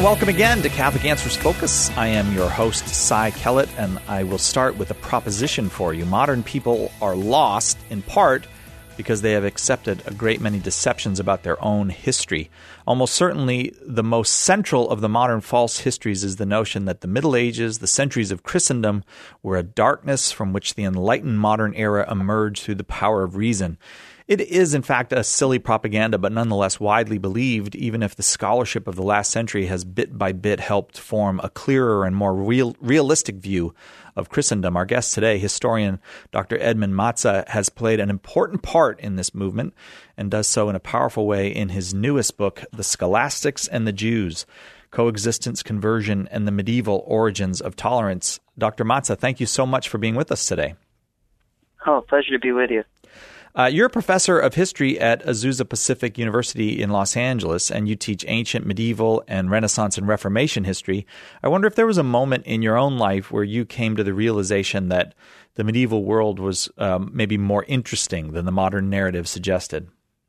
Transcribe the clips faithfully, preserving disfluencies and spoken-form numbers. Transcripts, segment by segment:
welcome again to Catholic Answers Focus. I am your host, Cy Kellett, and I will start with a proposition for you. Modern people are lost, in part, because they have accepted a great many deceptions about their own history. Almost certainly, the most central of the modern false histories is the notion that the Middle Ages, the centuries of Christendom, were a darkness from which the enlightened modern era emerged through the power of reason. It is, in fact, a silly propaganda, but nonetheless widely believed, even if the scholarship of the last century has bit by bit helped form a clearer and more real, realistic view of Christendom. Our guest today, historian Doctor Edmund Matza, has played an important part in this movement and does so in a powerful way in his newest book, The Scholastics and the Jews, Coexistence, Conversion, and the Medieval Origins of Tolerance. Doctor Matza, thank you so much for being with us today. Oh, pleasure to be with you. Uh, you're a professor of history at Azusa Pacific University in Los Angeles, and you teach ancient, medieval, and Renaissance and Reformation history. I wonder if there was a moment in your own life where you came to the realization that the medieval world was um, maybe more interesting than the modern narrative suggested.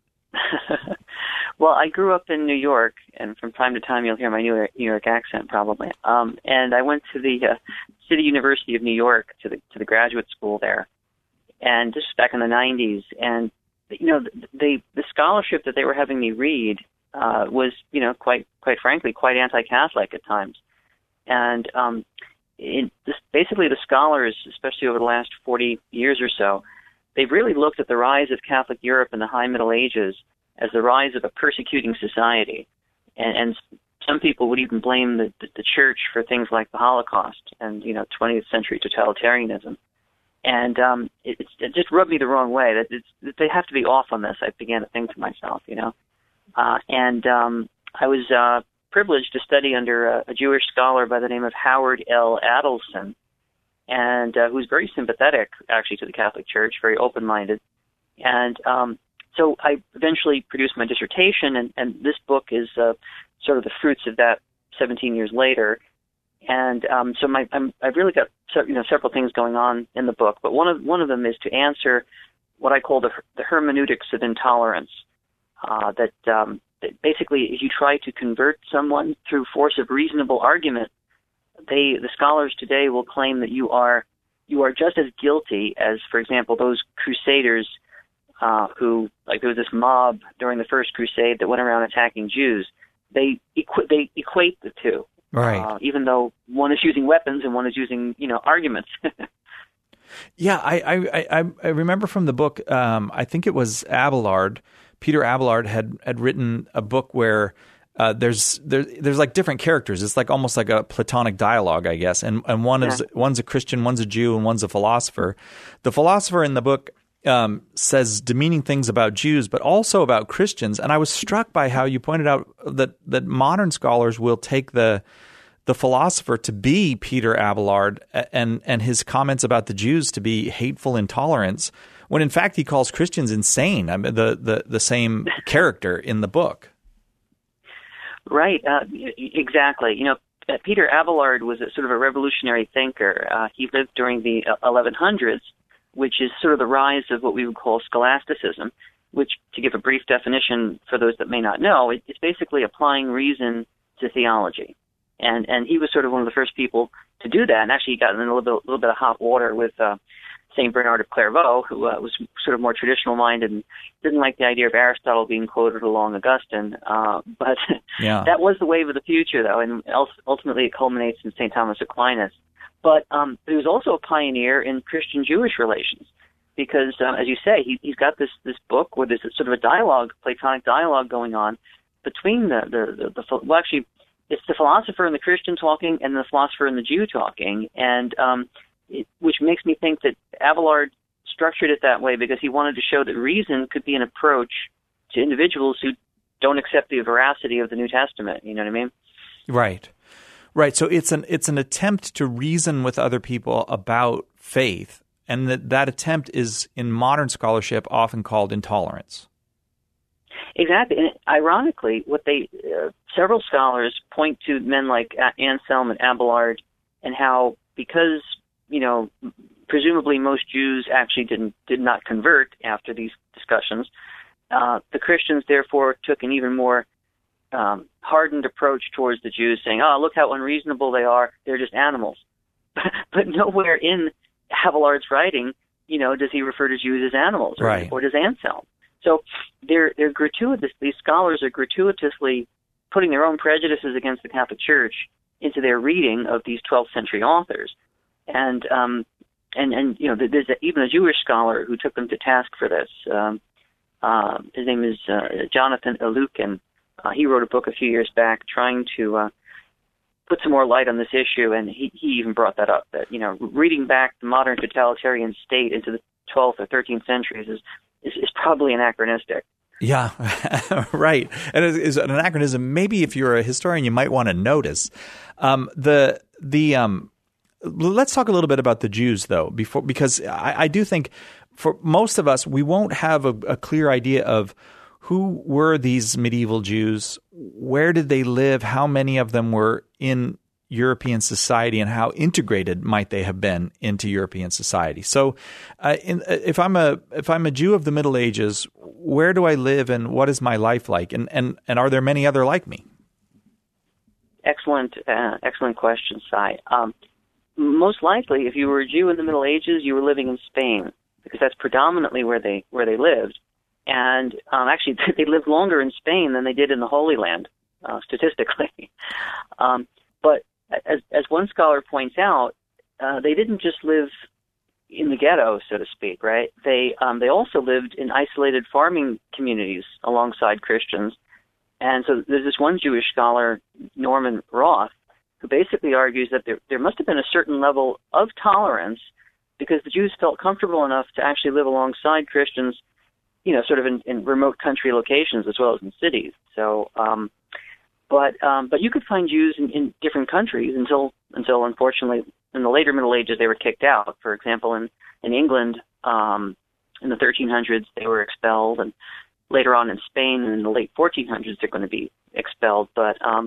Well, I grew up in New York, and from time to time you'll hear my New York, New York accent probably. Um, and I went to the uh, City University of New York, to the to the graduate school there. And this was back in the nineties, and you know, the the scholarship that they were having me read uh, was, you know, quite quite frankly, quite anti-Catholic at times. And um, in this, basically, the scholars, especially over the last forty years or so, they've really looked at the rise of Catholic Europe in the High Middle Ages as the rise of a persecuting society, and, and some people would even blame the, the the Church for things like the Holocaust and, you know, twentieth century totalitarianism. And um, it, it just rubbed me the wrong way. That, it's, that they have to be off on this. I began to think to myself, you know. Uh, and um, I was uh, privileged to study under a, a Jewish scholar by the name of Howard L. Adelson, and uh, who's very sympathetic, actually, to the Catholic Church, very open-minded. And um, so I eventually produced my dissertation, and, and this book is uh, sort of the fruits of that seventeen years later. And um, so my, I'm, I've really got you know several things going on in the book, but one of one of them is to answer what I call the, the hermeneutics of intolerance. Uh, that, um, that basically, if you try to convert someone through force of reasonable argument, they the scholars today will claim that you are you are just as guilty as, for example, those crusaders uh, who, like, there was this mob during the First Crusade that went around attacking Jews. They equ- they equate the two. Right. Uh, even though one is using weapons and one is using, you know, arguments. Yeah, I, I, I, I remember from the book, um, I think it was Abelard, Peter Abelard had, had written a book where uh, there's there, there's like different characters. It's like almost like a Platonic dialogue, I guess. And and one is yeah. one's a Christian, one's a Jew, and one's a philosopher. The philosopher in the book um, says demeaning things about Jews, but also about Christians. And I was struck by how you pointed out that that modern scholars will take the the philosopher to be Peter Abelard and and his comments about the Jews to be hateful intolerance, when in fact he calls Christians insane. I mean, the the the same character in the book. Right, uh, exactly. You know, Peter Abelard was a sort of a revolutionary thinker. Uh, he lived during the eleven hundreds, which is sort of the rise of what we would call scholasticism, which, to give a brief definition for those that may not know, it, it's basically applying reason to theology. And and he was sort of one of the first people to do that. And actually, he got in a little bit, little bit of hot water with uh, Saint Bernard of Clairvaux, who uh, was sort of more traditional-minded and didn't like the idea of Aristotle being quoted along Augustine. Uh, but yeah. That was the wave of the future, though, and ultimately it culminates in Saint Thomas Aquinas. But um, he was also a pioneer in Christian-Jewish relations, because, uh, as you say, he, he's got this, this book where there's sort of a dialogue, Platonic dialogue going on between the, the, the, the well, actually, it's the philosopher and the Christian talking and the philosopher and the Jew talking, and um, it, which makes me think that Abelard structured it that way because he wanted to show that reason could be an approach to individuals who don't accept the veracity of the New Testament. You know what I mean? Right. Right. So it's an it's an attempt to reason with other people about faith, and that, that attempt is, in modern scholarship, often called intolerance. Exactly. And ironically, what they uh, several scholars point to men like Anselm and Abelard, and how because, you know, presumably most Jews actually didn't did not convert after these discussions, uh, the Christians therefore took an even more um, hardened approach towards the Jews, saying, "Oh, look how unreasonable they are. They're just animals." But nowhere in Abelard's writing, you know, does he refer to Jews as animals, or, right. or does Anselm. So they're they're gratuitous. These scholars are gratuitously putting their own prejudices against the Catholic Church into their reading of these twelfth century authors, and um, and and you know, there's a, even a Jewish scholar who took them to task for this. Um, uh, his name is uh, Jonathan Elukin. Uh, he wrote a book a few years back trying to uh, put some more light on this issue, and he, he even brought that up, that, you know, reading back the modern totalitarian state into the twelfth or thirteenth centuries is, is, is probably anachronistic. Yeah, right. And it is an anachronism. Maybe if you're a historian, you might want to notice. Um, the the um, let's talk a little bit about the Jews, though, before because I, I do think for most of us, we won't have a, a clear idea of who were these medieval Jews, where did they live, how many of them were in European society, and how integrated might they have been into European society. So, uh, in, if I'm a if I'm a Jew of the Middle Ages, where do I live, and what is my life like, and and, and are there many other like me? Excellent, uh, excellent question, Cy. Um, most likely, if you were a Jew in the Middle Ages, you were living in Spain, because that's predominantly where they where they lived. And um, actually, they lived longer in Spain than they did in the Holy Land, uh, statistically. um, but as, as one scholar points out, uh, they didn't just live in the ghetto, so to speak, right? They um, they also lived in isolated farming communities alongside Christians. And so there's this one Jewish scholar, Norman Roth, who basically argues that there, there must have been a certain level of tolerance because the Jews felt comfortable enough to actually live alongside Christians, you know, sort of in, in remote country locations as well as in cities. So, um, but um, but you could find Jews in, in different countries until until unfortunately in the later Middle Ages they were kicked out. For example, in in England um, in the thirteen hundreds they were expelled, and later on in Spain in the late fourteen hundreds they're going to be expelled. But um,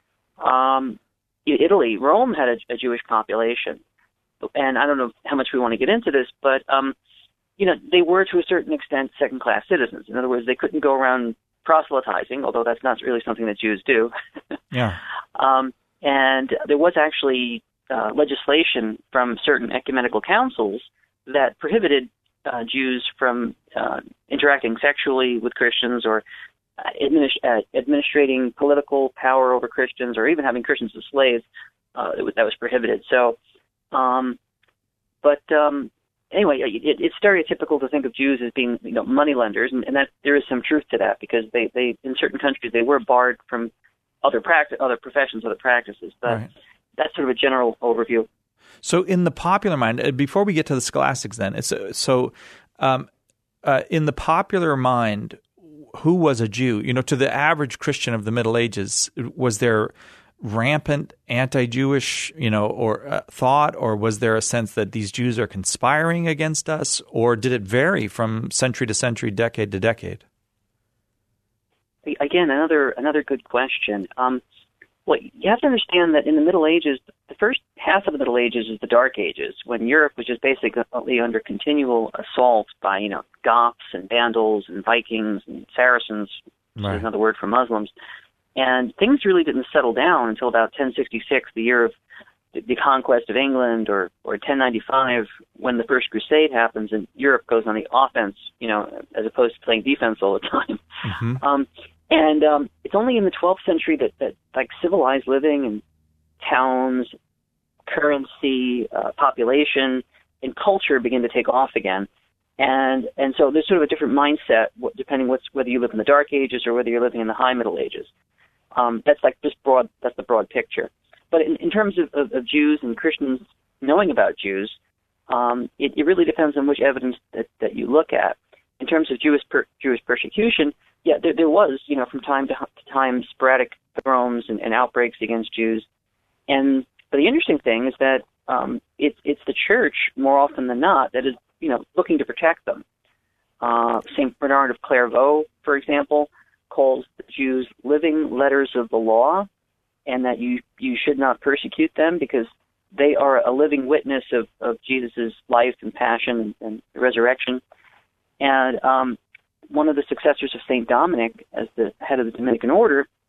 um, Italy, Rome had a, a Jewish population, and I don't know how much we want to get into this, but um, you know, they were to a certain extent second-class citizens. In other words, they couldn't go around proselytizing, although that's not really something that Jews do. Yeah. Um, and there was actually uh, legislation from certain ecumenical councils that prohibited uh, Jews from uh, interacting sexually with Christians or uh, administ- uh, administrating political power over Christians or even having Christians as slaves. Uh, it was, that was prohibited. So, um, but... Um, Anyway, it, it's stereotypical to think of Jews as being, you know, moneylenders, and, and that there is some truth to that because they, they in certain countries they were barred from other practice, other professions, other practices. But right. That's sort of a general overview. So, in the popular mind, before we get to the scholastics, then, it's so um, uh, in the popular mind, who was a Jew? You know, to the average Christian of the Middle Ages, was there rampant anti-Jewish, you know, or uh, thought, or was there a sense that these Jews are conspiring against us, or did it vary from century to century, decade to decade? Again, another another good question. Um, well, you have to understand that in the Middle Ages, the first half of the Middle Ages is the Dark Ages, when Europe was just basically under continual assault by, you know, Goths and Vandals and Vikings and Saracens, which right. is another word for Muslims. And things really didn't settle down until about ten sixty-six, the year of the conquest of England, or, or ten ninety-five, when the First Crusade happens and Europe goes on the offense, you know, as opposed to playing defense all the time. Mm-hmm. Um, and um, it's only in the twelfth century that, that like civilized living and towns, currency, uh, population, and culture begin to take off again. And and so there's sort of a different mindset depending what's, whether you live in the Dark Ages or whether you're living in the High Middle Ages. Um, that's like just broad. That's the broad picture. But in, in terms of, of, of Jews and Christians knowing about Jews, um, it, it really depends on which evidence that, that you look at. In terms of Jewish per, Jewish persecution, yeah, there, there was, you know, from time to time sporadic pogroms and, and outbreaks against Jews. And but the interesting thing is that um, it, it's the church more often than not that is, you know, looking to protect them. Uh, Saint Bernard of Clairvaux, for example, calls the Jews living letters of the law, and that you, you should not persecute them because they are a living witness of, of Jesus' life and passion and, and resurrection. And um, one of the successors of Saint Dominic as the head of the Dominican order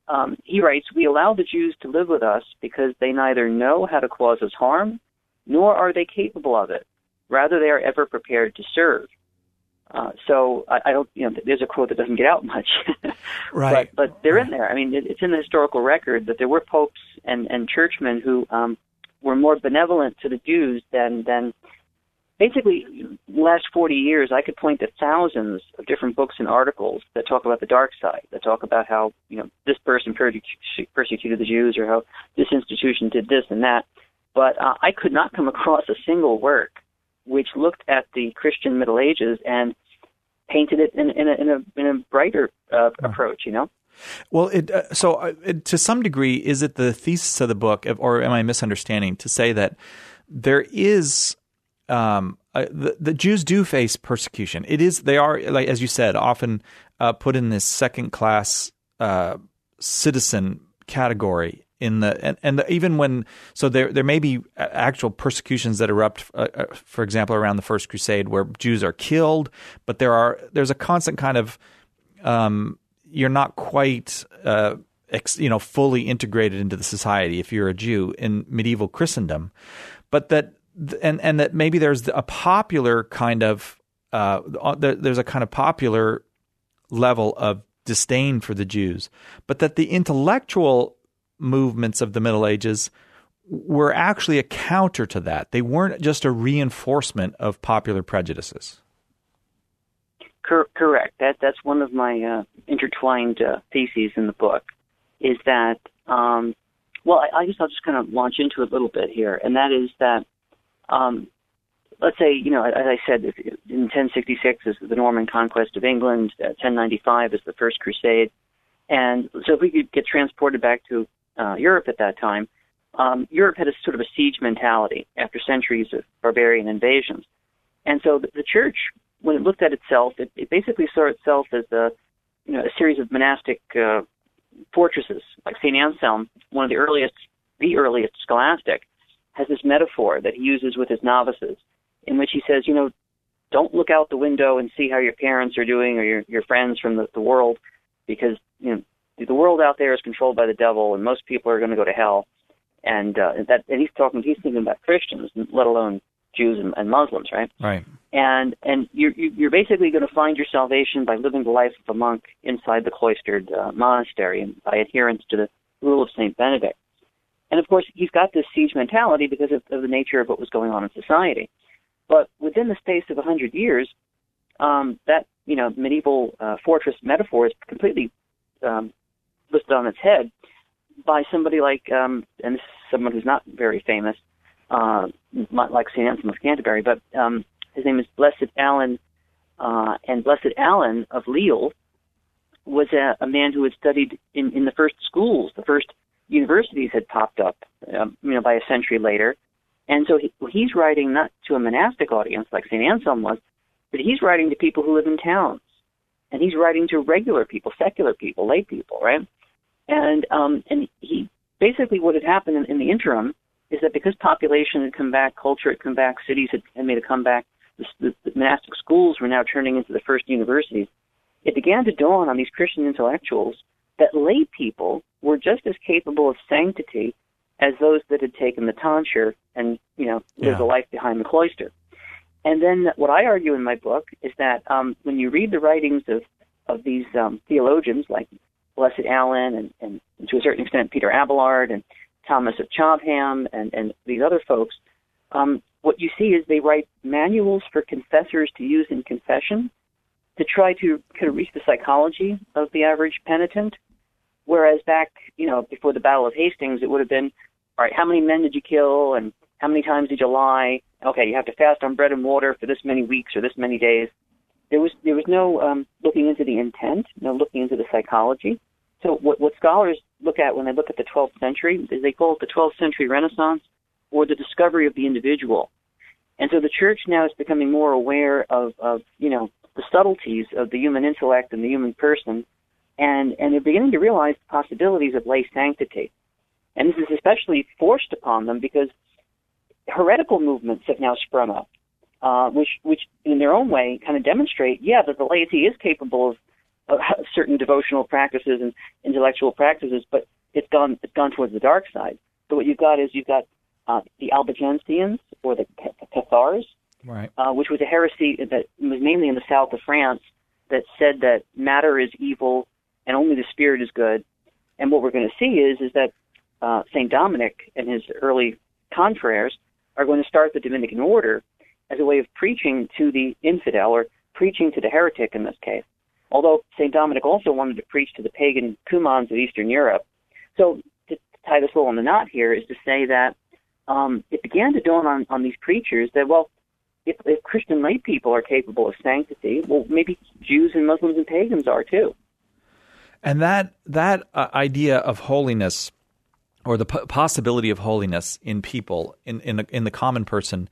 Um, he writes, "We allow the Jews to live with us because they neither know how to cause us harm, nor are they capable of it. Rather, they are ever prepared to serve." Uh, so I, I don't, you know, there's a quote that doesn't get out much, right? But, but they're right. in there. I mean, it, it's in the historical record that there were popes and, and churchmen who um, were more benevolent to the Jews than than. Basically, the last forty years, I could point to thousands of different books and articles that talk about the dark side, that talk about how, you know, this person persecuted the Jews or how this institution did this and that. But uh, I could not come across a single work which looked at the Christian Middle Ages and painted it in, in, a, in, a, in a brighter uh, oh. approach, you know? Well, it, uh, so uh, it, to some degree, is it the thesis of the book, or am I misunderstanding, to say that there is... Um, uh, the, the Jews do face persecution. It is, they are, like as you said, often uh, put in this second-class uh, citizen category. In the and, and the, even when so there there may be actual persecutions that erupt, uh, uh, for example, around the First Crusade, where Jews are killed, but there are there's a constant kind of um, you're not quite uh, ex, you know fully integrated into the society if you're a Jew in medieval Christendom, but that. And and that maybe there's a popular kind of uh, there's a kind of popular level of disdain for the Jews, but that the intellectual movements of the Middle Ages were actually a counter to that. They weren't just a reinforcement of popular prejudices. Cor- correct. That that's one of my uh, intertwined uh, theses in the book. Is that um, well? I, I guess I'll just kind of launch into it a little bit here, and that is that. Um, let's say, you know, as I said, in ten sixty-six is the Norman conquest of England, uh, ten ninety-five is the First Crusade, and so if we could get transported back to uh, Europe at that time, um, Europe had a sort of a siege mentality after centuries of barbarian invasions, and so the, the church, when it looked at itself, it, it basically saw itself as a, you know, a series of monastic uh, fortresses, like Saint Anselm, one of the earliest, the earliest scholastic, has this metaphor that he uses with his novices, in which he says, you know, don't look out the window and see how your parents are doing or your, your friends from the, the world, because, you know, the world out there is controlled by the devil, and most people are going to go to hell. And uh, that, and he's talking, he's thinking about Christians, let alone Jews and, and Muslims, right? Right. And and you're you're basically going to find your salvation by living the life of a monk inside the cloistered uh, monastery and by adherence to the rule of Saint Benedict. And, of course, he's got this siege mentality because of, of the nature of what was going on in society. But within the space of one hundred years, um, that, you know, medieval uh, fortress metaphor is completely um, listed on its head by somebody like, um, and this is someone who's not very famous, uh, not like Saint Anselm of Canterbury, but um, his name is Blessed Alan, uh, and Blessed Alan of Lille was a, a man who had studied in, in the first schools, the first universities had popped up, um, you know, by a century later. And so he, he's writing not to a monastic audience like Saint Anselm was, but he's writing to people who live in towns. And he's writing to regular people, secular people, lay people, right? And um, and he basically what had happened in, in the interim is that because population had come back, culture had come back, cities had, had made a comeback, the, the, the monastic schools were now turning into the first universities. It began to dawn on these Christian intellectuals that lay people were just as capable of sanctity as those that had taken the tonsure and, you know, lived yeah. a life behind the cloister. And then what I argue in my book is that um, when you read the writings of, of these um, theologians like Blessed Alan and, and to a certain extent Peter Abelard and Thomas of Cobham and, and these other folks, um, what you see is they write manuals for confessors to use in confession to try to kind of reach the psychology of the average penitent. Whereas back, you know, before the Battle of Hastings, it would have been, all right, how many men did you kill and how many times did you lie? Okay, you have to fast on bread and water for this many weeks or this many days. There was there was no um, looking into the intent, no looking into the psychology. So what, what scholars look at when they look at the twelfth century is they call it the twelfth century Renaissance or the discovery of the individual. And so the church now is becoming more aware of, of you know, the subtleties of the human intellect and the human person, and, and they're beginning to realize the possibilities of lay sanctity. And this is especially forced upon them because heretical movements have now sprung up, uh, which, which in their own way kind of demonstrate, yeah, that the laity is capable of, uh, certain devotional practices and intellectual practices, but it's gone it's gone towards the dark side. So what you've got is you've got uh, the Albigensians, or the Cathars, right. uh, which was a heresy that was mainly in the south of France, that said that matter is evil and only the spirit is good. And what we're going to see is is that uh, Saint Dominic and his early confreres are going to start the Dominican order as a way of preaching to the infidel, or preaching to the heretic in this case. Although Saint Dominic also wanted to preach to the pagan Cumans of Eastern Europe. So to tie this little in the knot here is to say that um, it began to dawn on, on these preachers that, well, if, if Christian lay people are capable of sanctity, well, maybe Jews and Muslims and pagans are too. And that that uh, idea of holiness, or the p- possibility of holiness in people, in in the, in the common person,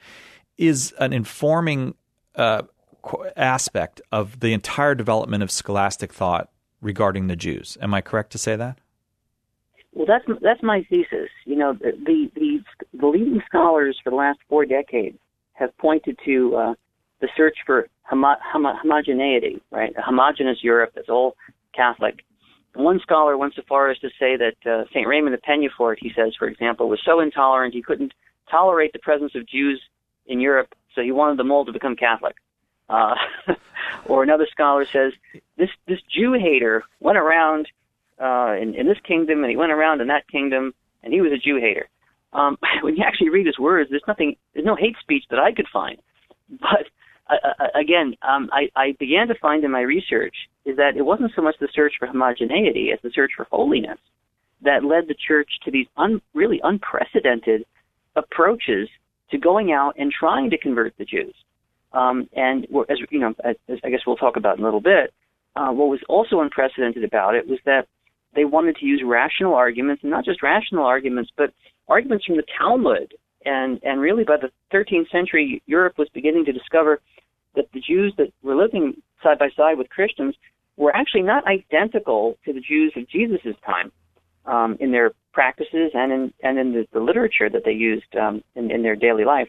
is an informing uh, aspect of the entire development of scholastic thought regarding the Jews. Am I correct to say that? Well, that's that's my thesis. You know, the the, the leading scholars for the last four decades have pointed to uh, the search for homo- homo- homogeneity, right? A homogeneous Europe that's all Catholic. One scholar went so far as to say that uh, Saint Raymond of Peñafort, he says, for example, was so intolerant he couldn't tolerate the presence of Jews in Europe, so he wanted them all to become Catholic. Uh, or another scholar says, this this Jew hater went around uh, in, in this kingdom, and he went around in that kingdom, and he was a Jew hater. Um, when you actually read his words, there's nothing, there's no hate speech that I could find. But uh, again, um, I, I began to find in my research is that it wasn't so much the search for homogeneity as the search for holiness that led the church to these un, really unprecedented approaches to going out and trying to convert the Jews. Um, and as you know, as, as I guess we'll talk about in a little bit, uh, what was also unprecedented about it was that they wanted to use rational arguments, and not just rational arguments, but arguments from the Talmud. And, and really by the thirteenth century, Europe was beginning to discover that the Jews that were living side by side with Christians were actually not identical to the Jews of Jesus' time um, in their practices and in and in the, the literature that they used um, in, in their daily life.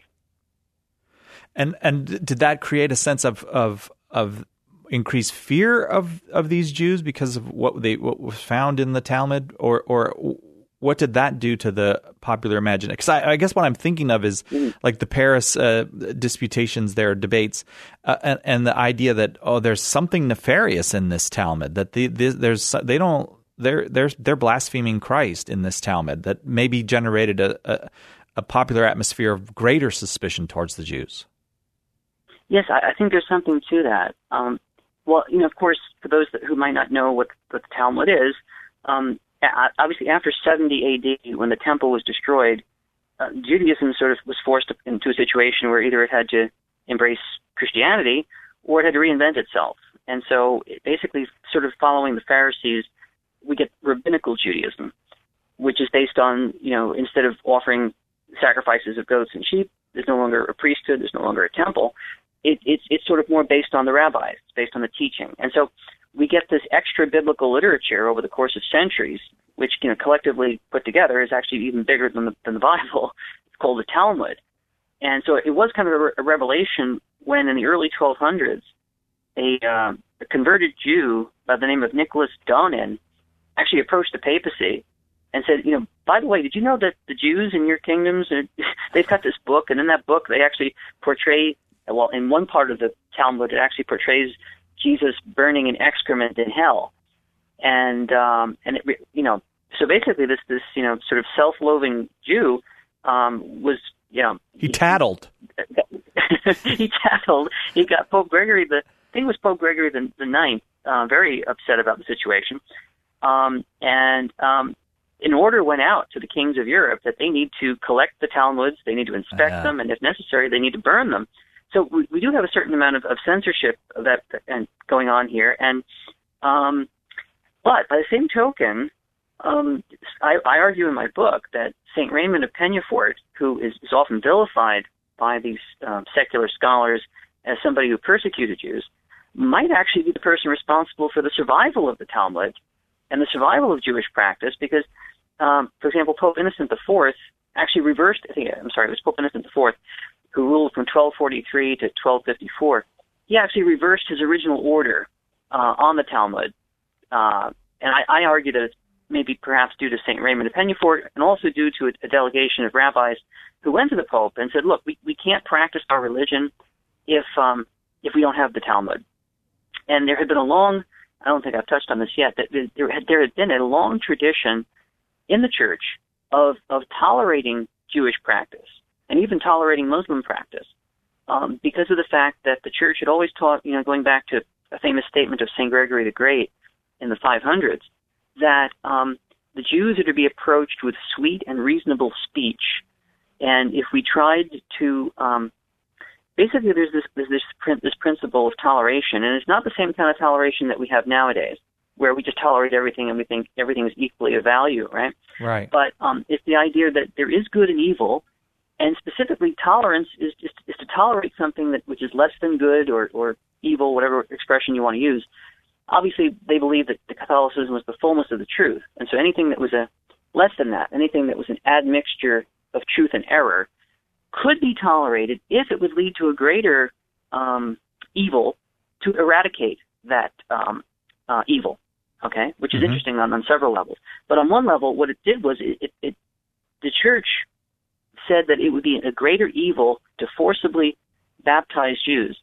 And and did that create a sense of of of increased fear of, of these Jews because of what they what was found in the Talmud, or or what did that do to the popular imagination? Because I, I guess what I'm thinking of is mm. like the Paris uh, disputations, their debates, uh, and, and the idea that oh, there's something nefarious in this Talmud, that the, the, there's they don't they're they're they're blaspheming Christ in this Talmud, that maybe generated a, a, a popular atmosphere of greater suspicion towards the Jews. Yes, I, I think there's something to that. Um, well, you know, of course, for those that, who might not know what, what the Talmud is, um, obviously after seventy A D, when the temple was destroyed, uh, Judaism sort of was forced into a situation where either it had to embrace Christianity or it had to reinvent itself. And so basically sort of following the Pharisees, we get rabbinical Judaism, which is based on, you know, instead of offering sacrifices of goats and sheep, there's no longer a priesthood, there's no longer a temple. It, it's it's sort of more based on the rabbis, it's based on the teaching. And so we get this extra biblical literature over the course of centuries, which, you know, collectively put together is actually even bigger than the, than the Bible. It's called the Talmud. And so it was kind of a, a revelation when in the early twelve hundreds, a, uh, a converted Jew by the name of Nicholas Donin actually approached the papacy and said, you know, by the way, did you know that the Jews in your kingdoms, they've got this book, and in that book they actually portray, well, in one part of the Talmud, it actually portrays Jesus burning in excrement in hell. And, um, and it, you know, so basically this, this, you know, sort of self-loathing Jew um, was, you know... He tattled. He, he tattled. He got Pope Gregory, the I think it was Pope Gregory the, the Ninth, uh, very upset about the situation. Um, and um, an order went out to the kings of Europe that they need to collect the Talmuds, they need to inspect uh-huh. them, and if necessary, they need to burn them. So we, we do have a certain amount of, of censorship of that and going on here. And um, but by the same token, um, I, I argue in my book that Saint Raymond of Peñafort, who is, is often vilified by these um, secular scholars as somebody who persecuted Jews, might actually be the person responsible for the survival of the Talmud and the survival of Jewish practice, because, um, for example, Pope Innocent the Fourth actually reversed, I think, I'm sorry, it was Pope Innocent the Fourth, who ruled from twelve forty-three to twelve fifty-four. He actually reversed his original order uh, on the Talmud. Uh, and I, I argue that it's maybe perhaps due to Saint Raymond of Peñafort and also due to a, a delegation of rabbis who went to the Pope and said, look, we, we can't practice our religion if um, if we don't have the Talmud. And there had been a long, I don't think I've touched on this yet, that there had, there had been a long tradition in the church of, of tolerating Jewish practice and even tolerating Muslim practice um, because of the fact that the church had always taught, you know, going back to a famous statement of Saint Gregory the Great in the five hundreds, that um, the Jews are to be approached with sweet and reasonable speech. And if we tried to, um, basically there's this, there's this, this principle of toleration, and it's not the same kind of toleration that we have nowadays, where we just tolerate everything and we think everything is equally of value, right? Right. But um, it's the idea that there is good and evil, and specifically tolerance is just is to tolerate something that which is less than good or, or evil, whatever expression you want to use. Obviously, they believed that the Catholicism was the fullness of the truth, and so anything that was a less than that, anything that was an admixture of truth and error, could be tolerated if it would lead to a greater um, evil to eradicate that um, uh, evil. Okay, which is mm-hmm. interesting on, on several levels. But on one level, what it did was it, it, it the church said that it would be a greater evil to forcibly baptize Jews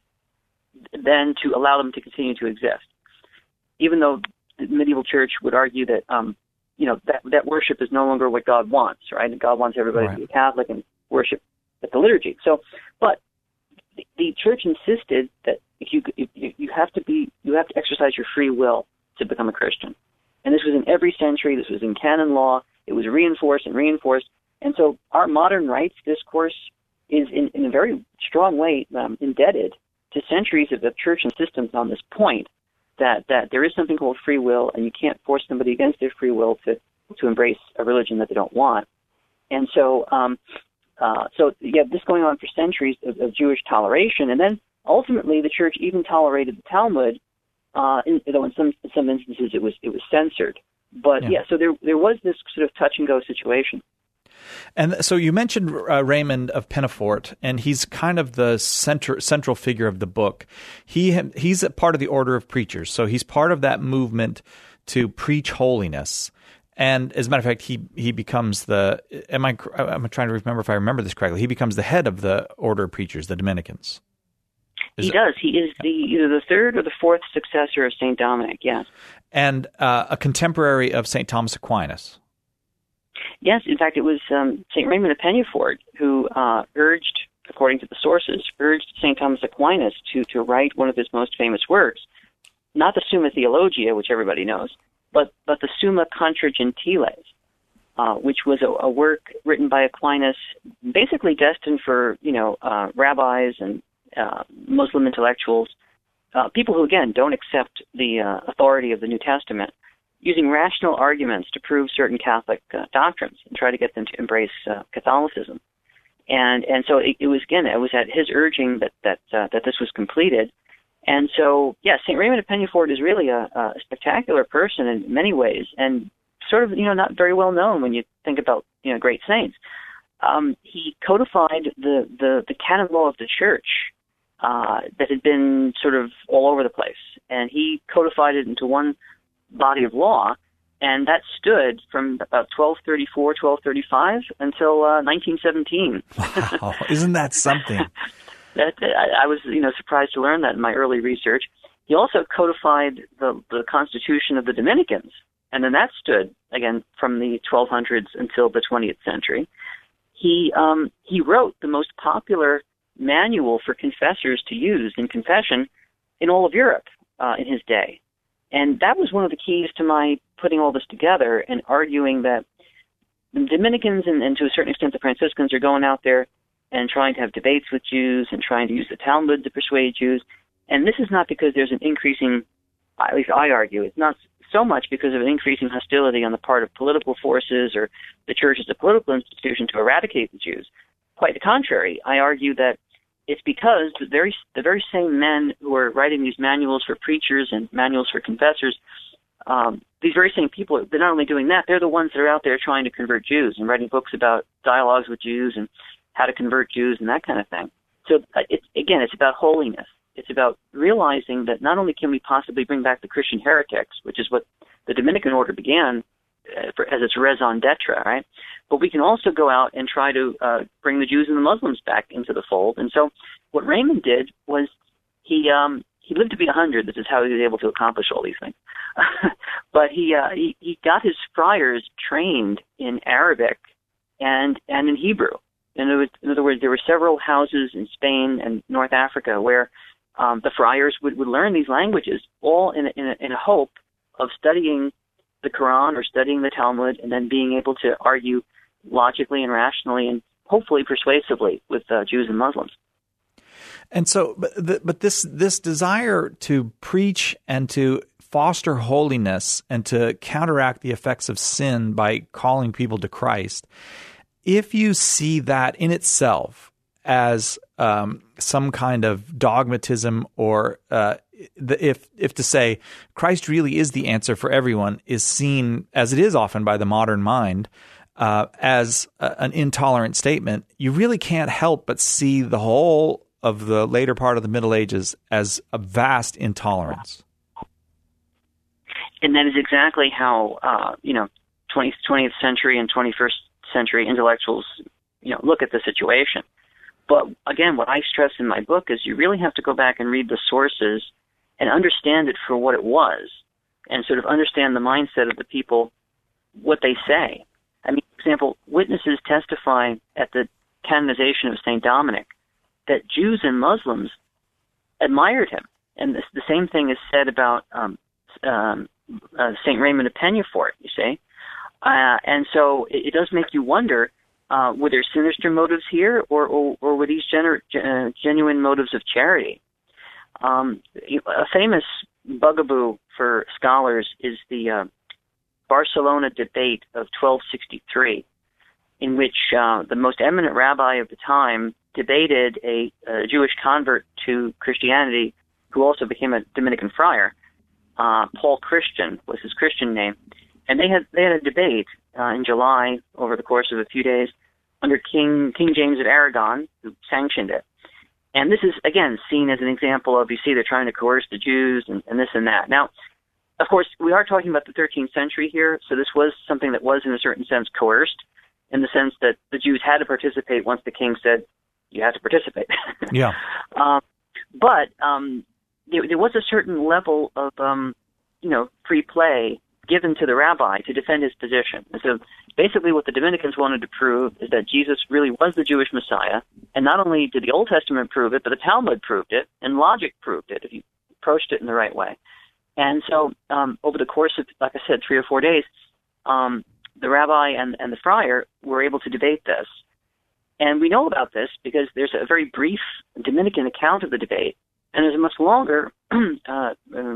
than to allow them to continue to exist. Even though the medieval church would argue that, um, you know, that, that worship is no longer what God wants, right? And God wants everybody right. to be Catholic and worship at the liturgy. So, but the, the church insisted that if you, if you you have to be, you have to exercise your free will to become a Christian. And this was in every century. This was in canon law. It was reinforced and reinforced. And so our modern rights discourse is in, in a very strong way um, indebted to centuries of the church insistence on this point, that, that there is something called free will, and you can't force somebody against their free will to, to embrace a religion that they don't want. And so, um, uh, so you have this going on for centuries of, of Jewish toleration, and then ultimately the church even tolerated the Talmud, uh, in, though in some in some instances it was it was censored. But yeah, yeah so there there was this sort of touch and go situation. And so you mentioned uh, Raymond of Peñafort, and he's kind of the center, central figure of the book. He he's a part of the Order of Preachers, so he's part of that movement to preach holiness. And as a matter of fact, he he becomes the. Am I? I'm trying to remember if I remember this correctly. He becomes the head of the Order of Preachers, the Dominicans. Is he it, does. He is the either the third or the fourth successor of Saint Dominic. Yes, and uh, a contemporary of Saint Thomas Aquinas. Yes, in fact, it was um, Saint Raymond of Peñafort who uh, urged, according to the sources, urged Saint Thomas Aquinas to, to write one of his most famous works, not the Summa Theologia, which everybody knows, but, but the Summa Contra Gentiles, uh, which was a, a work written by Aquinas, basically destined for, you know, uh, rabbis and uh, Muslim intellectuals, uh, people who, again, don't accept the uh, authority of the New Testament, using rational arguments to prove certain Catholic uh, doctrines and try to get them to embrace uh, Catholicism. And and so it, it was, again, it was at his urging that that uh, that this was completed. And so, yeah, Saint Raymond of Peñafort is really a, a spectacular person in many ways, and sort of, you know, not very well known when you think about, you know, great saints. Um, he codified the, the, the canon law of the Church uh, that had been sort of all over the place, and he codified it into one body of law, and that stood from about twelve thirty-four, twelve thirty-five until uh, nineteen seventeen. Wow, isn't that something? that, I, I was, you know, surprised to learn that in my early research. He also codified the, the Constitution of the Dominicans, and then that stood, again, from the twelve hundreds until the twentieth century. He um, he wrote the most popular manual for confessors to use in confession in all of Europe uh, in his day. And that was one of the keys to my putting all this together and arguing that the Dominicans and, and to a certain extent the Franciscans are going out there and trying to have debates with Jews and trying to use the Talmud to persuade Jews. And this is not because there's an increasing, at least I argue, it's not so much because of an increasing hostility on the part of political forces or the church as a political institution to eradicate the Jews. Quite the contrary. I argue that it's because the very the very same men who are writing these manuals for preachers and manuals for confessors, um, these very same people, they're not only doing that, they're the ones that are out there trying to convert Jews and writing books about dialogues with Jews and how to convert Jews and that kind of thing. So, it's, again, it's about holiness. It's about realizing that not only can we possibly bring back the Christian heretics, which is what the Dominican order began uh, for, as its raison d'etre, right? But we can also go out and try to uh, bring the Jews and the Muslims back into the fold. And so what Raymond did was he um, he lived to be one hundred. This is how he was able to accomplish all these things. But he, uh, he he got his friars trained in Arabic and and in Hebrew. In other, words, in other words, there were several houses in Spain and North Africa where um, the friars would, would learn these languages, all in a, in, a, in a hope of studying the Quran or studying the Talmud and then being able to argue logically and rationally and hopefully persuasively with uh, Jews and Muslims. And so, but, the, but this this desire to preach and to foster holiness and to counteract the effects of sin by calling people to Christ, if you see that in itself as um, some kind of dogmatism, or uh, the, if if to say Christ really is the answer for everyone is seen, as it is often by the modern mind, uh, as a, an intolerant statement, you really can't help but see the whole of the later part of the Middle Ages as a vast intolerance. And that is exactly how uh, you know twentieth, twentieth century and twenty-first century intellectuals, you know, look at the situation. But again, what I stress in my book is you really have to go back and read the sources and understand it for what it was, and sort of understand the mindset of the people, what they say. I mean, for example, witnesses testify at the canonization of Saint Dominic that Jews and Muslims admired him, and this, the same thing is said about um, um, uh, Saint Raymond of Peñafort. You see. Uh, and so it, it does make you wonder, uh, were there sinister motives here, or, or, or were these gener- uh, genuine motives of charity? Um, a famous bugaboo for scholars is the uh, Barcelona debate of twelve sixty-three, in which uh, the most eminent rabbi of the time debated a, a Jewish convert to Christianity who also became a Dominican friar. Uh, Paul Christian was his Christian name. And they had they had a debate uh, in July over the course of a few days under King King James of Aragon, who sanctioned it. And this is, again, seen as an example of, you see, they're trying to coerce the Jews and, and this and that. Now, of course, we are talking about the thirteenth century here, so this was something that was, in a certain sense, coerced, in the sense that the Jews had to participate once the king said, you have to participate. Yeah. um, but um, there, there was a certain level of, um, you know, free play given to the rabbi to defend his position. And so basically what the Dominicans wanted to prove is that Jesus really was the Jewish Messiah, and not only did the Old Testament prove it, but the Talmud proved it, and logic proved it, if you approached it in the right way. And so um, over the course of, like I said, three or four days, um, the rabbi and, and the friar were able to debate this. And we know about this because there's a very brief Dominican account of the debate, and there's a much longer uh, uh,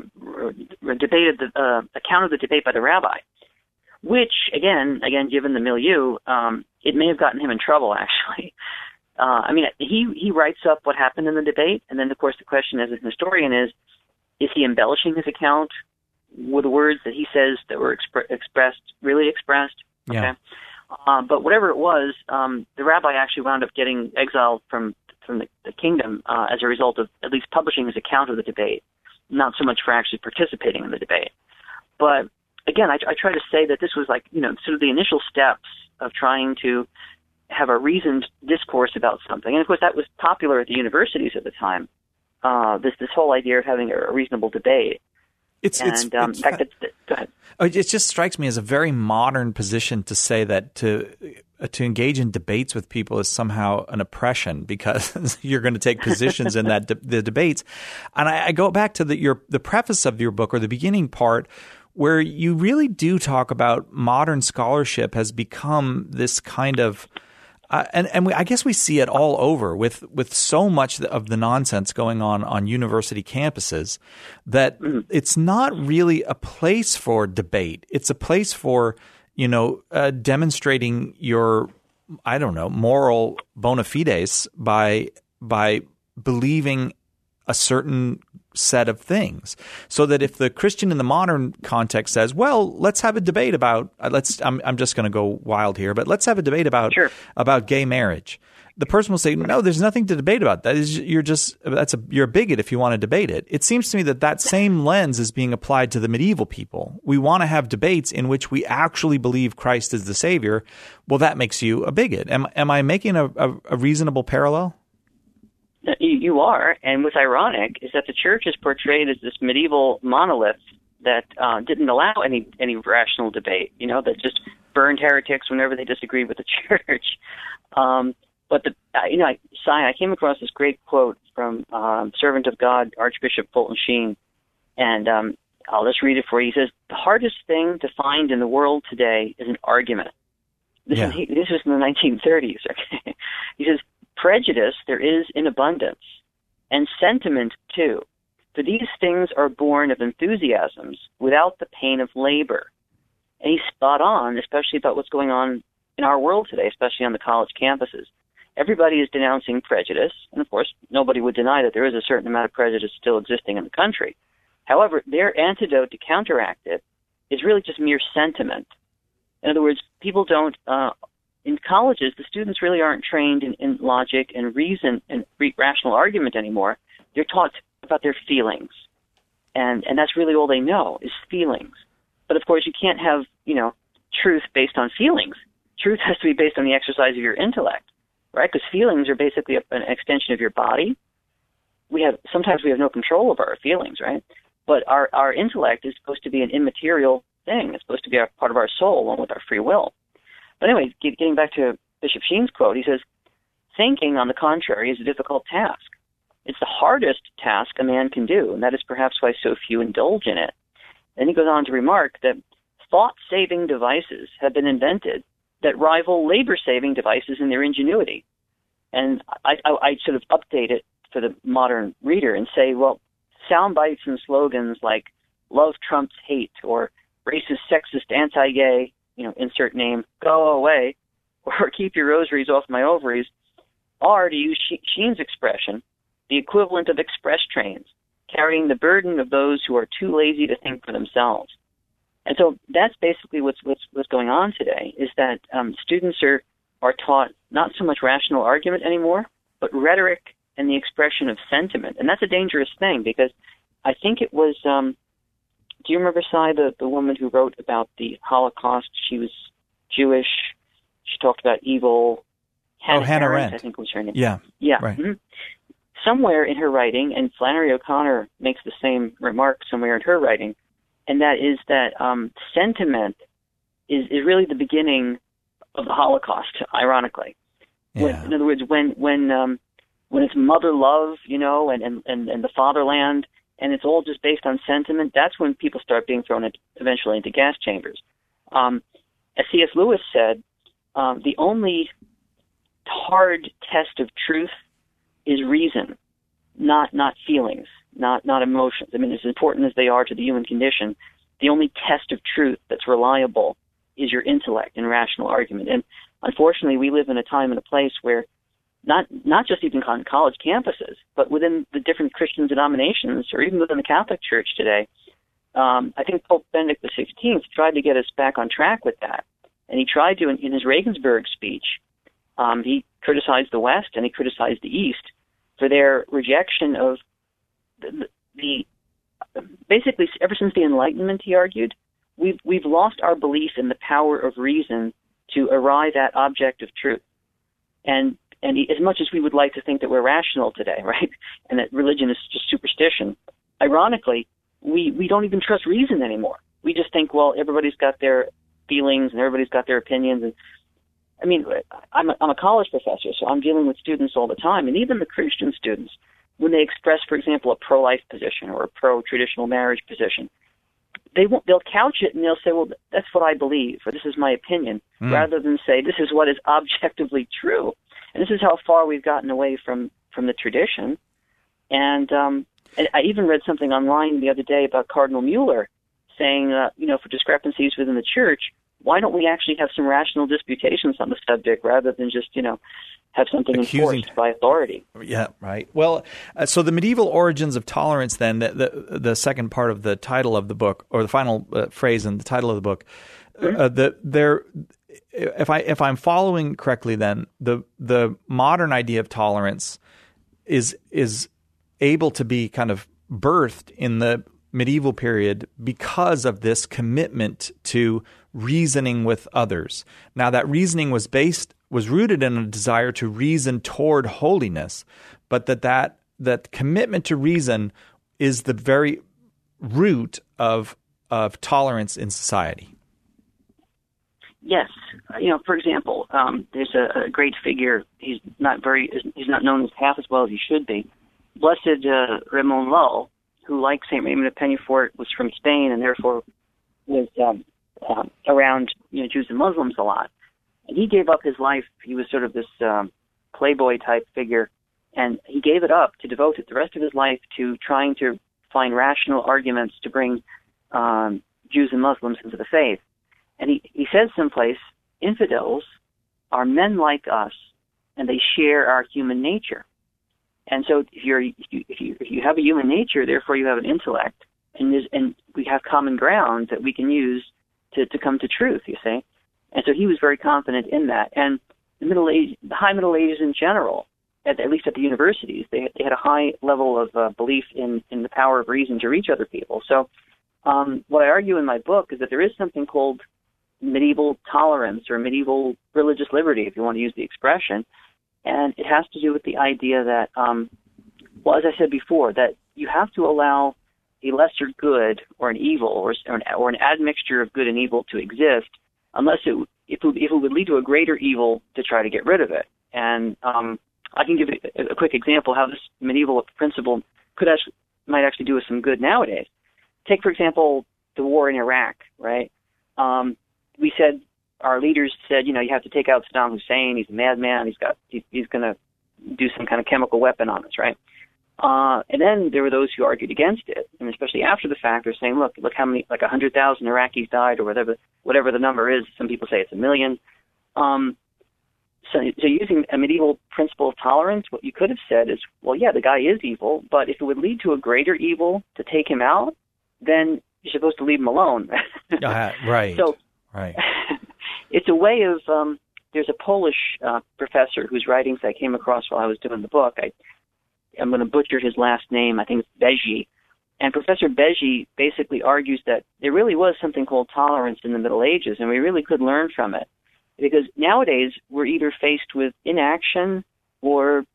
debated uh, account of the debate by the rabbi, which, again, again, given the milieu, um, it may have gotten him in trouble, actually. Uh, I mean, he, he writes up what happened in the debate, and then, of course, the question as a historian is, is he embellishing his account? Were the words that he says that were expre- expressed really expressed? Okay. Yeah. Uh, but whatever it was, um, the rabbi actually wound up getting exiled from from the, the kingdom uh, as a result of at least publishing his account of the debate, not so much for actually participating in the debate. But again, I, I try to say that this was like, you know, sort of the initial steps of trying to have a reasoned discourse about something. And of course, that was popular at the universities at the time. Uh, this this whole idea of having a reasonable debate. It's, and, it's, um, it's in fact, it's, go ahead. It just strikes me as a very modern position to say that to uh, to engage in debates with people is somehow an oppression because you're going to take positions in that de- the debates. And I, I go back to the your the preface of your book, or the beginning part, where you really do talk about modern scholarship has become this kind of Uh, and and we, I guess we see it all over with, with so much of the nonsense going on on university campuses that it's not really a place for debate. It's a place for, you know, uh, demonstrating your, I don't know, moral bona fides by by believing a certain set of things. So that if the Christian in the modern context says, well, let's have a debate about, uh, let's, I'm, I'm just going to go wild here, but let's have a debate about, sure. about gay marriage. The person will say, no, there's nothing to debate about. That is, you're just, that's a, you're a bigot if you want to debate it. It seems to me that that same lens is being applied to the medieval people. We want to have debates in which we actually believe Christ is the Savior. Well, that makes you a bigot. Am, am I making a, a, a reasonable parallel? You are. And what's ironic is that the church is portrayed as this medieval monolith that uh, didn't allow any, any rational debate, you know, that just burned heretics whenever they disagreed with the church. Um, But, the, uh, you know, I, Si, I came across this great quote from um, Servant of God, Archbishop Fulton Sheen, and um, I'll just read it for you. He says, the hardest thing to find in the world today is an argument. This, yeah. is, he, this was in the nineteen thirties. Okay? He says, prejudice there is in abundance, and sentiment too, for these things are born of enthusiasms without the pain of labor. And he's spot on, especially about what's going on in our world today, especially on the college campuses. Everybody is denouncing prejudice, and of course, nobody would deny that there is a certain amount of prejudice still existing in the country. However, their antidote to counteract it is really just mere sentiment. In other words, people don't, uh, in colleges, the students really aren't trained in, in logic and reason and re- rational argument anymore. They're taught about their feelings, and and that's really all they know is feelings. But of course, you can't have, you know, truth based on feelings. Truth has to be based on the exercise of your intellect. Right, because feelings are basically an extension of your body. We have sometimes we have no control over our feelings, right? But our, our intellect is supposed to be an immaterial thing. It's supposed to be a part of our soul, along with our free will. But anyway, get, getting back to Bishop Sheen's quote, he says, "Thinking, on the contrary, is a difficult task. It's the hardest task a man can do, and that is perhaps why so few indulge in it." Then he goes on to remark that thought-saving devices have been invented that rival labor-saving devices in their ingenuity. And I, I, I sort of update it for the modern reader and say, well, sound bites and slogans like "love trumps hate" or "racist, sexist, anti-gay," you know, insert name, "go away," or "keep your rosaries off my ovaries," are, to use Sheen's expression, the equivalent of express trains, carrying the burden of those who are too lazy to think for themselves. And so that's basically what's what's, what's going on today, is that um, students are, are taught not so much rational argument anymore, but rhetoric and the expression of sentiment. And that's a dangerous thing, because I think it was, um, do you remember, Si, the, the woman who wrote about the Holocaust? She was Jewish. She talked about evil. Hannah, oh, Hannah Arendt, Arendt. I think was her name. Yeah. Yeah. Right. Mm-hmm. Somewhere in her writing, and Flannery O'Connor makes the same remark somewhere in her writing, and that is that um, sentiment is, is really the beginning of the Holocaust, ironically. Yeah. When, in other words, when when um, when it's mother love, you know, and, and, and, and the fatherland, and it's all just based on sentiment, that's when people start being thrown into, eventually into gas chambers. Um, as C S Lewis said, um, the only hard test of truth is reason, not not feelings. Not not emotions. I mean, as important as they are to the human condition, the only test of truth that's reliable is your intellect and rational argument. And unfortunately, we live in a time and a place where not not just even on college campuses, but within the different Christian denominations, or even within the Catholic Church today, um, I think Pope Benedict the sixteenth tried to get us back on track with that. And he tried to, in, in his Regensburg speech, um, he criticized the West and he criticized the East for their rejection of The, the basically ever since the Enlightenment, he argued, we've we've lost our belief in the power of reason to arrive at objective truth. And and as much as we would like to think that we're rational today, right, and that religion is just superstition, ironically, we, we don't even trust reason anymore. We just think, well, everybody's got their feelings and everybody's got their opinions. And I mean, I'm a, I'm a college professor, so I'm dealing with students all the time, and even the Christian students, when they express, for example, a pro-life position or a pro-traditional marriage position, they won't, they'll couch it and they'll say, well, that's what I believe, or this is my opinion, mm. rather than say, this is what is objectively true. And this is how far we've gotten away from, from the tradition. And, um, and I even read something online the other day about Cardinal Mueller saying, uh, you know, for discrepancies within the church, why don't we actually have some rational disputations on the subject rather than just, you know, have something Accusing. enforced by authority? Yeah, right. Well, uh, so the medieval origins of tolerance, then, the, the the second part of the title of the book, or the final uh, phrase in the title of the book, mm-hmm. uh, the there. If I if I'm following correctly, then the the modern idea of tolerance is is able to be kind of birthed in the medieval period because of this commitment to reasoning with others. Now, that reasoning was based was rooted in a desire to reason toward holiness, but that that, that commitment to reason is the very root of of tolerance in society. Yes. You know, for example, um, there's a, a great figure. He's not very, he's not known as half as well as he should be. Blessed uh, Raymond Lull, who, like Saint Raymond of Peñafort, was from Spain and therefore was um, uh, around, you know, Jews and Muslims a lot. And he gave up his life. He was sort of this um, playboy type figure, and he gave it up to devote the rest of his life to trying to find rational arguments to bring um, Jews and Muslims into the faith. And he, he says someplace, infidels are men like us, and they share our human nature. And so if you're if you if you, if you have a human nature, therefore you have an intellect, and there's, and we have common ground that we can use to, to come to truth, you see. And so he was very confident in that. And the Middle Age, the High Middle Ages in general, at, at least at the universities, they, they had a high level of uh, belief in, in the power of reason to reach other people. So um, what I argue in my book is that there is something called medieval tolerance or medieval religious liberty, if you want to use the expression. And it has to do with the idea that, um, well, as I said before, that you have to allow a lesser good or an evil or, or, an, or an admixture of good and evil to exist, unless it if, it if it would lead to a greater evil to try to get rid of it. And um, I can give a, a quick example how this medieval principle could actually might actually do us some good nowadays. Take, for example, the war in Iraq, right? Um, we said, our leaders said, you know, you have to take out Saddam Hussein. He's a madman. He's got, he's, he's going to do some kind of chemical weapon on us, right? Uh, and then there were those who argued against it, and especially after the fact, they're saying, look, look how many, like one hundred thousand Iraqis died, or whatever, whatever the number is. Some people say it's a million. Um, so, so using a medieval principle of tolerance, what you could have said is, well, yeah, the guy is evil, but if it would lead to a greater evil to take him out, then you're supposed to leave him alone. uh, right. So, right. It's a way of, um, there's a Polish uh, professor whose writings I came across while I was doing the book. I, I'm going to butcher his last name. I think it's Beji. And Professor Beji basically argues that there really was something called tolerance in the Middle Ages, and we really could learn from it. Because nowadays, we're either faced with inaction or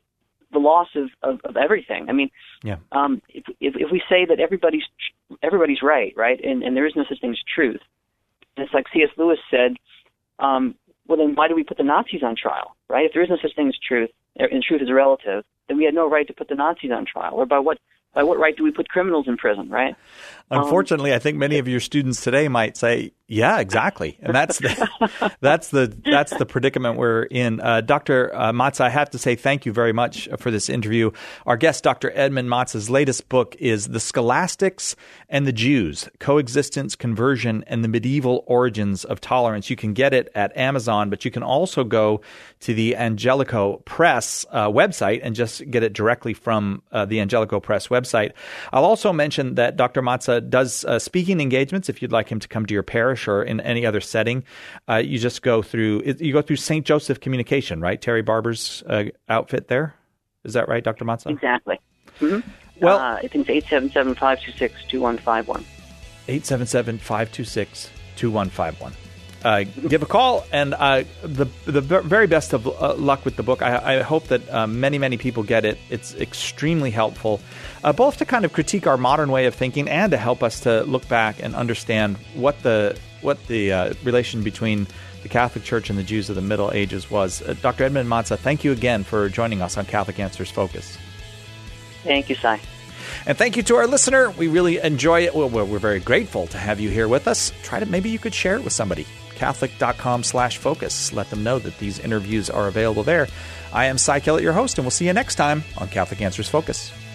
the loss of, of, of everything. I mean, yeah. um, if, if, if we say that everybody's everybody's right, right, and, and there is no such thing as truth, it's like C S Lewis said, um, well, then why do we put the Nazis on trial, right? If there is no such thing as truth, and truth is relative, then we had no right to put the Nazis on trial. Or by what by what right do we put criminals in prison, right? Unfortunately, um, I think many of your students today might say, yeah, exactly. And that's the, that's the that's the predicament we're in. Uh, Doctor Uh, Matza, I have to say thank you very much for this interview. Our guest, Doctor Edmund Matza's latest book is The Scholastics and the Jews, Coexistence, Conversion, and the Medieval Origins of Tolerance. You can get it at Amazon, but you can also go to the Angelico Press uh, website and just get it directly from uh, the Angelico Press website. I'll also mention that Doctor Matza does uh, speaking engagements. If you'd like him to come to your parish or in any other setting, uh, you just go through you go through Saint Joseph Communication, right? Terry Barber's uh, outfit there. Is that right, Doctor Matza? Exactly. Mm-hmm. Well, uh, I think it's eight seven seven, five two six, two one five one. eight seven seven, five two six, two one five one. Uh, give a call, and uh, the the very best of uh, luck with the book. I, I hope that uh, many, many people get it. It's extremely helpful, uh, both to kind of critique our modern way of thinking and to help us to look back and understand what the what the uh, relation between the Catholic Church and the Jews of the Middle Ages was. Uh, Doctor Edmund Matza, thank you again for joining us on Catholic Answers Focus. Thank you, Si. And thank you to our listener. We really enjoy it. Well, we're very grateful to have you here with us. Try to, maybe you could share it with somebody. Catholic.com slash focus. Let them know that these interviews are available there. I am Si Kellett, your host, and we'll see you next time on Catholic Answers Focus.